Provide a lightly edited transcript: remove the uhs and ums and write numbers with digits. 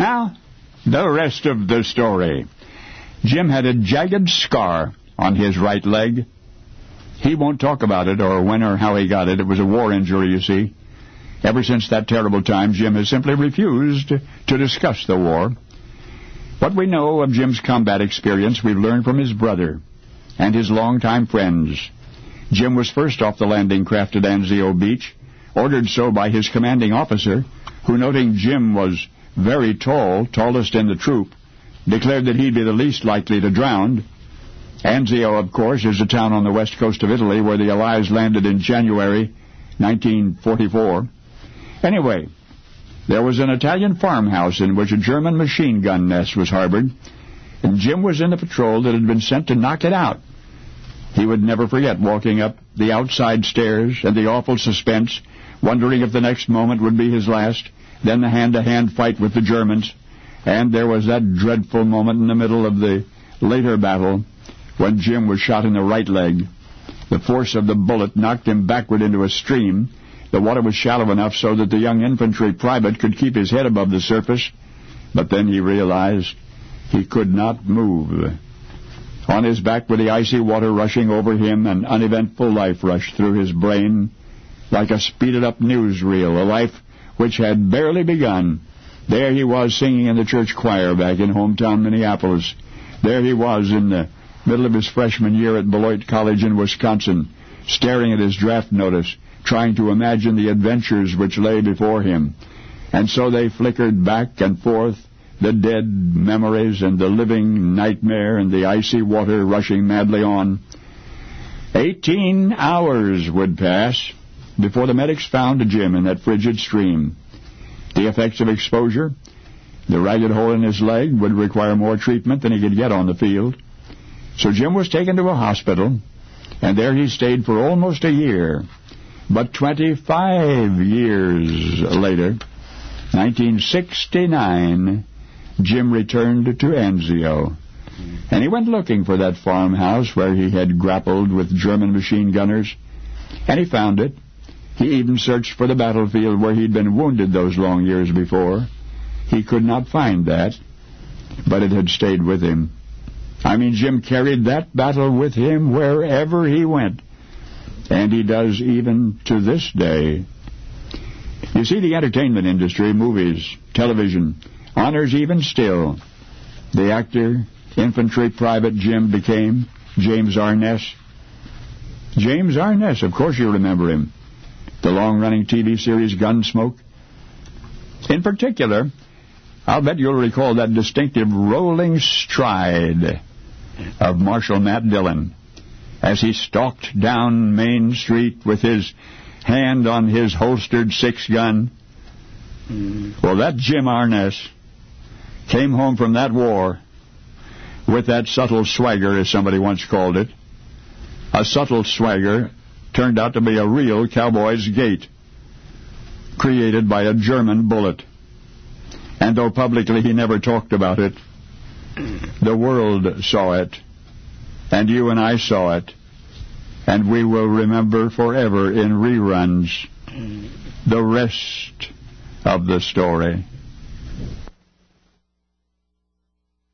Now, the rest of the story. Jim had a jagged scar on his right leg. He won't talk about it or when or how he got it. It was a war injury, you see. Ever since that terrible time, Jim has simply refused to discuss the war. What we know of Jim's combat experience we've learned from his brother and his longtime friends. Jim was first off the landing craft at Anzio Beach, ordered so by his commanding officer, who, noting Jim was very tall, tallest in the troop, declared that he'd be the least likely to drown. Anzio, of course, is a town on the west coast of Italy where the Allies landed in January 1944. Anyway, there was an Italian farmhouse in which a German machine gun nest was harbored, and Jim was in the patrol that had been sent to knock it out. He would never forget walking up the outside stairs and the awful suspense, wondering if the next moment would be his last, then the hand-to-hand fight with the Germans. And there was that dreadful moment in the middle of the later battle when Jim was shot in the right leg. The force of the bullet knocked him backward into a stream. The water was shallow enough so that the young infantry private could keep his head above the surface. But then he realized he could not move. On his back with the icy water rushing over him, an uneventful life rushed through his brain like a speeded-up newsreel, a life which had barely begun. There he was singing in the church choir back in hometown Minneapolis. There he was in the middle of his freshman year at Beloit College in Wisconsin, staring at his draft notice, trying to imagine the adventures which lay before him. And so they flickered back and forth, the dead memories and the living nightmare and the icy water rushing madly on. 18 hours would pass before the medics found Jim in that frigid stream. The effects of exposure, the ragged hole in his leg, would require more treatment than he could get on the field. So Jim was taken to a hospital, and there he stayed for almost a year. But 25 years later, 1969, Jim returned to Anzio. And he went looking for that farmhouse where he had grappled with German machine gunners, and he found it. He even searched for the battlefield where he'd been wounded those long years before. He could not find that, but it had stayed with him. I mean, Jim carried that battle with him wherever he went, and he does even to this day. You see, the entertainment industry, movies, television, honors even still the actor, infantry private Jim became, James Arness. James Arness, of course you remember him. The long-running TV series Gunsmoke. In particular, I'll bet you'll recall that distinctive rolling stride of Marshal Matt Dillon as he stalked down Main Street with his hand on his holstered 6-gun. Well, that Jim Arness came home from that war with that subtle swagger, as somebody once called it. A subtle swagger turned out to be a real cowboy's gait, created by a German bullet. And though publicly he never talked about it, the world saw it, and you and I saw it, and we will remember forever in reruns the rest of the story.